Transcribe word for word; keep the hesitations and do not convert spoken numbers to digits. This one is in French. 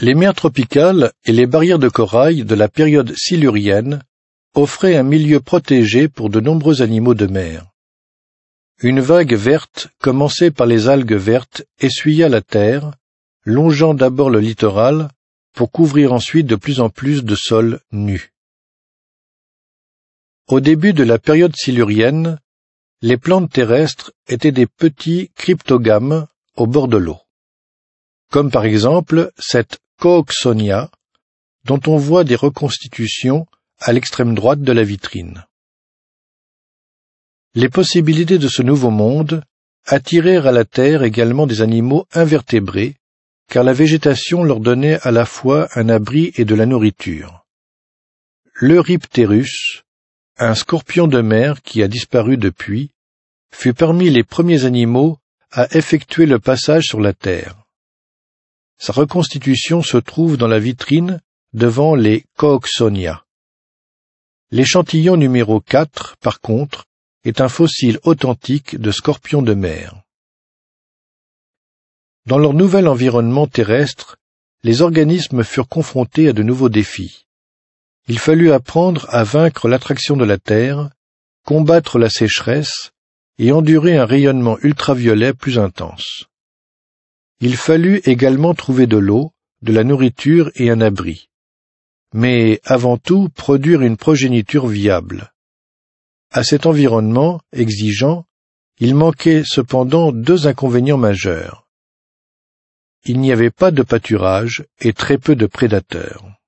Les mers tropicales et les barrières de corail de la période silurienne offraient un milieu protégé pour de nombreux animaux de mer. Une vague verte, commencée par les algues vertes, essuya la terre, longeant d'abord le littoral, pour couvrir ensuite de plus en plus de sols nus. Au début de la période silurienne, les plantes terrestres étaient des petits cryptogames au bord de l'eau, comme par exemple cette Cooksonia, dont on voit des reconstitutions à l'extrême droite de la vitrine. Les possibilités de ce nouveau monde attirèrent à la terre également des animaux invertébrés, car la végétation leur donnait à la fois un abri et de la nourriture. L'Eurypterus, un scorpion de mer qui a disparu depuis, fut parmi les premiers animaux à effectuer le passage sur la terre. Sa reconstitution se trouve dans la vitrine devant les Cooksonia. L'échantillon numéro quatre, par contre, est un fossile authentique de scorpion de mer. Dans leur nouvel environnement terrestre, les organismes furent confrontés à de nouveaux défis. Il fallut apprendre à vaincre l'attraction de la Terre, combattre la sécheresse et endurer un rayonnement ultraviolet plus intense. Il fallut également trouver de l'eau, de la nourriture et un abri. Mais, avant tout, produire une progéniture viable. À cet environnement exigeant, il manquait cependant deux inconvénients majeurs. Il n'y avait pas de pâturage et très peu de prédateurs.